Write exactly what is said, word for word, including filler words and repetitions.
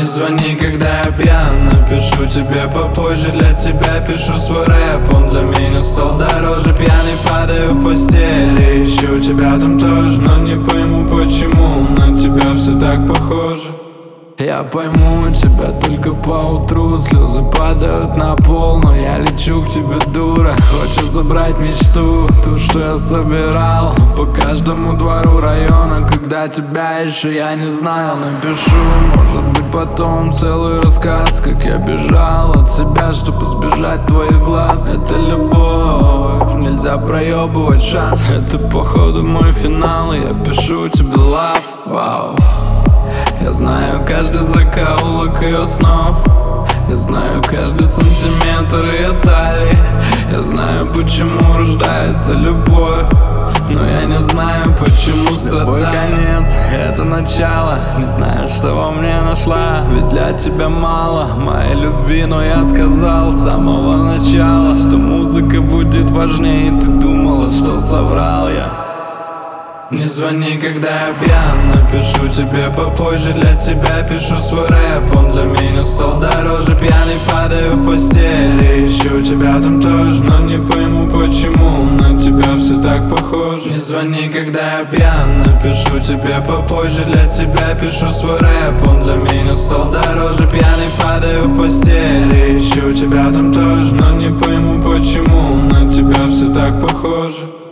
Не звони, когда я пьян, напишу тебе попозже. Для тебя пишу свой рэп, он для меня стал дороже. Пьяный падаю в постели, ищу тебя там тоже, но не пойму почему на тебя все так похоже. Я пойму тебя только поутру, слезы падают на пол, но я лечу к тебе, дура. Хочешь забрать мечту, ту, что я собирал по каждому двору района, когда тебя еще я не знаю. Напишу, может быть потом целый рассказ, как я бежал от себя, чтобы избежать твоих глаз. Это любовь, нельзя проебывать шанс. Это походу мой финал, и я пишу тебе love, вау. Я знаю каждый закоулок ее снов, я знаю каждый сантиметр ее талии. Я знаю, почему рождается любовь, но я не знаю, почему страдаю. Любой конец — это начало, не знаю, что во мне нашла. Ведь для тебя мало моей любви, но я сказал с самого начала, что музыка будет важнее. Ты думала, что соврал я. Не звони, когда я пьян, напишу тебе попозже. Для тебя пишу свой рэп, он для меня стал дороже. Пьяный падаю в постели, ищу тебя там тоже, но не пойму почему на тебя все так похоже. Не звони, когда я пьян, напишу тебе попозже. Для тебя пишу свой рэп, он для меня стал дороже. Пьяный падаю в постели, ищу тебя там тоже, но не пойму почему на тебя все так похоже.